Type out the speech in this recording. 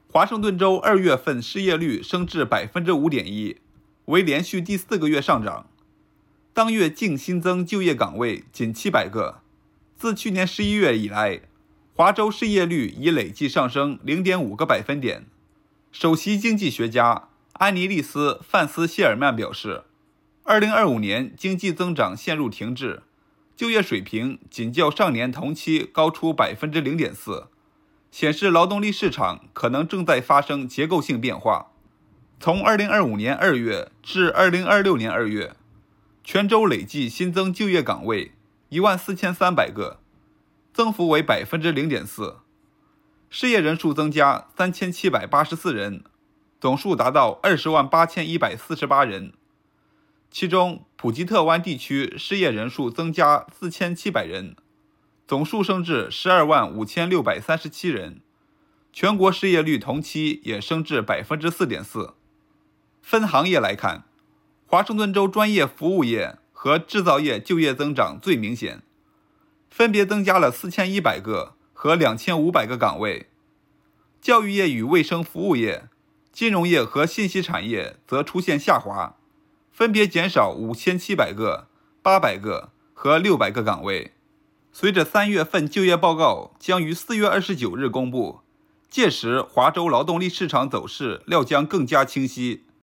华盛顿州2月份失业率升至 5.1%， 为连续第4个月上涨。当月净新增就业岗位仅700个。自去年11月以来，华州失业率已累计上升 0.5个百分点。首席经济学家安妮丽丝·范斯谢尔曼表示，2025年经济增长陷入停滞，就业水平仅较上年同期高出 0.4%， 显示劳动力市场可能正在发生结构性变化。从2025年2月至2026年2月，全州累计新增就业岗位14300个，增幅为 0.4%。失业人数增加3784人，总数达到208148人。其中，普吉特湾地区失业人数增加4700人，总数升至125637人。全国失业率同期也升至 4.4%。分行业来看，华盛顿州专业服务业和制造业就业增长最明显，分别增加了4100个和2500个岗位。教育业与卫生服务业、金融业和信息产业则出现下滑，分别减少5700个、800个和600个岗位。随着3月份就业报告将于4月29日公布，届时华州劳动力市场走势料将更加清晰。